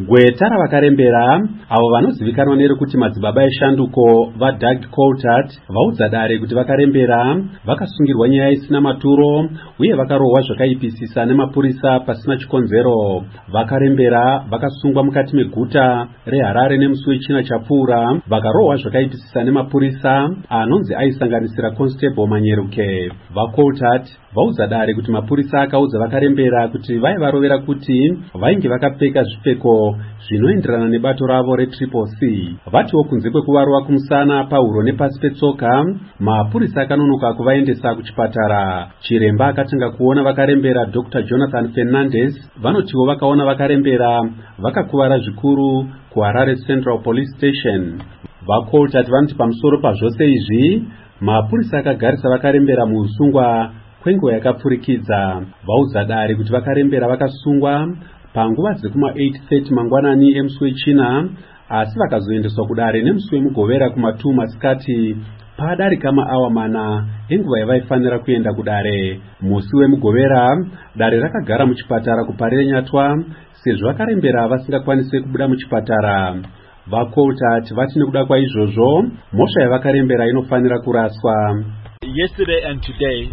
Gweta ravakarembera avo vanozivikanwa nerekuti madzibaba eshanduko vaDoug Coulthard vaudza dare kuti vakarembera vakasungirwa nyaya isina maturo uye vakarohwa zvakaipisisa nemapurisa pasina chikonzero. Vakarembera vakasungwa mukati meguta reHarare nemusi wechina chapfuura vakarohwa zvakaipisisa nemapurisa anonzi aisanganisira Constable Manyeruke. VaCoulthard vaudza dare kuti mapurisa akaudza vakarembera kuti vaivarovera kuti vainge vakapfeka zvipfeko zvinoenderana nebato ravo reTriple C. Vatiwo kunze kwekuvarova kumusana, pahuro nepasi petsoka, mapurisa akanonoka kuvaendesa kuchipatara. Chiremba akatanga kuona vakarembera Dr. Jonathan Fernandez vanotiwo vakaona vakarembera vakakuvara zvikuru kuHarare Central Police Station. VaCoulthard vanoti pamusoro pazvose izvi mapurisa akagarisa vakarembera muusungwa kwenguva yakapfurikidza. Vaudza dare kuti vakarembera vakasungwa panguva dzekuma 8:30 mangwanani emusi wechina, asi vakazoendeswa kudare nemusi wemugovera kuma2 masikati padarika maawa mana enguva yavaifanira kuenda kudare. Musi wemugovera dare rakagara muchipatara kuparire nyatwa sezvo vakarembera vasingakwanisi kubuda muchipatara. VaCoulthard vati nekuda kwaizvozvo mhosva yavakarembera inofanira kuraswa. Yesterday and today,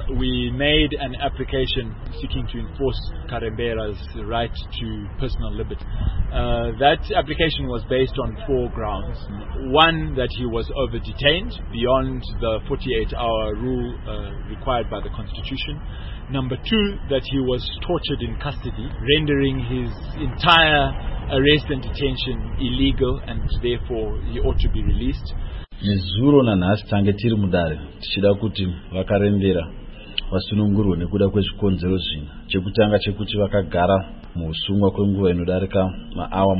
we made an application seeking to enforce Karembera's right to personal liberty. That application was based on 4 grounds. One, that he was over-detained beyond the 48-hour rule required by the Constitution. Number 2, that he was tortured in custody, rendering his entire arrest and detention illegal, and therefore he ought to be released. Nezuro nanhasi tange tiri mudare tichida kuti vakarembera vasunungurwe nekuda kwezvikonzero zvina. Chekutanga chekuti vakagara muusungwa kwenguva inodarika maawa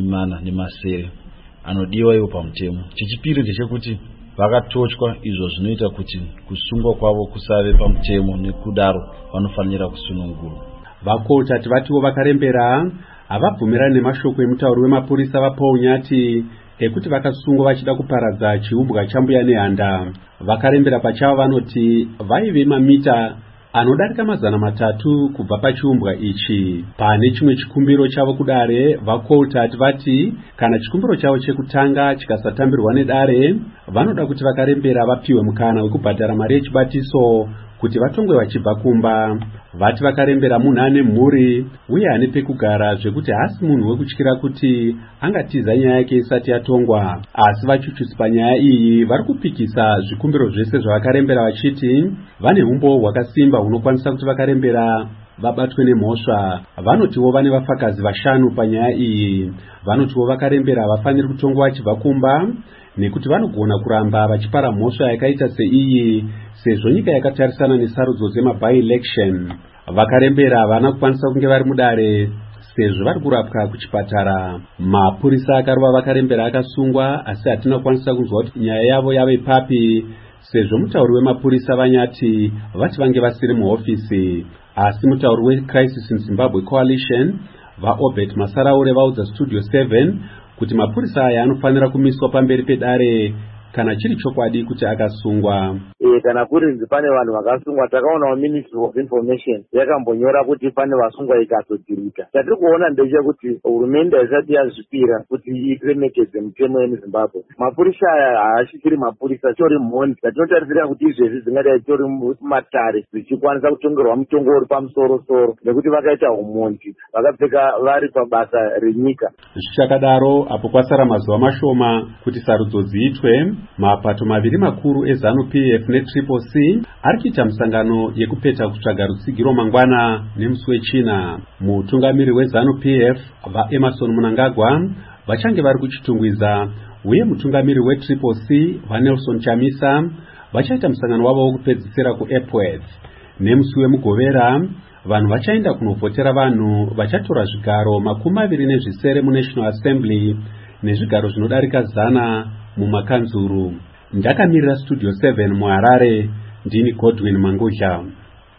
40 anodiwa iwo pamutemo. Chechipiri ndechekuti vakatochwa, izvo zvinoita kuti kusungwa kwavo kusave pamutemo, nekudaro vanofanira kusunungurwa. VaCoulthard vatiwo vakarembera havabvumirani nemashoko emutauri wemapurisa vaPaul Nyati ekuti vakasungwa vachida kuparadza chiumbwa chambuya nehanda. Vakarembera pachavo vanoti vaive mamita anodarika 300 kubva pachiumbwa ichi. Pane chimwe chikumbiro chavo kudare, VaCoulthard vati kana chikumbiro chavo chekutanga chikasatambirwa nedare, vanoda kuti vakarembera vapiwe mukana wekubhadhara mari yechibatiso kuti vatongwe vachibva kumba. Vati vakarembera munhu ane mhuri uye ane pekugara zvekuti hasi munhu wekutyira kuti angatiza nyaya yake isati yatongwa. Asi vachuchisi panyaya iyi vari kupikisa zvikumbiro zvese zvavakarembera vachiti vane umbo hwakasimba hunokwanisa kuti vakarembera vabatwe nemhosva. Vanotiwo vane vafakazi 5 panyaya iyi. Vanotiwo vakarembera havafaniri kutongwa vachibva kumba nekuti vanogona kuramba vachipara mhosva yakaita seiyi sezvo nyika yakatarisana nesarudzo dzema-by-election. Vakarembera havana kukwanisa kunge vari mudare sezvo vari kurapwa kuchipatara. Mapurisa akarova vakarembera akasungwa, asi hatina kukwanisa kunzwa kuti nyaya yavo yave papi sezvo mutauri wemapurisa vaNyati vati vange vasiri muhofisi. Asi mutauri weCrisis in Zimbabwe Coalition vaObert Masaraure vaudza Studio 7 kuti mapurisa aya anofanira kumiswa pamberi pedare kana chiri chokwadi kuti akasungwa. Kana kuri pane vanhu vakasungwa, takaona Ministry of Information yakambonyora kuti pane vasungwa ikazodzirika. Chatiri kuona ndechekuti hurumende haisati yazvipira kuti iremekedze mutemo yemuZimbabwe. Mapurisa aya haasvikiri mapurisa, tori mhoni dzatinotarisira kuti izvezvi dzingadai tori matare dzichikwanisa kutongerwa mutongo uri pamusoro-soro nekuti vakaita umhondi vakapfeka vari pabasa renyika. Zvichakadaro apo kwasara mazuva mashoma kuti sarudzo dziitwe, mapato maviri makuru eZANU-PF neTriple C ari kuita musangano yekupeta kutsvaga rutsigiro mangwana nemusi wechina. Mutungamiri weZANU-PF vaEmerson Mnangagwa vachange vari kuchitungwiza, uye mutungamiri weTriple C vaNelson Chamisa vachaita musangano wavo wokupedzisira kuEpworth. Nemusi wemugovera vanhu vachaenda kunovhotera vanhu vachatora zvigaro 27 muNational Assembly nezvigaro zvinodarika 100 mumakanzuru. Ndakamirira Studio 7 muHarare, ndini Godwin Mangudya.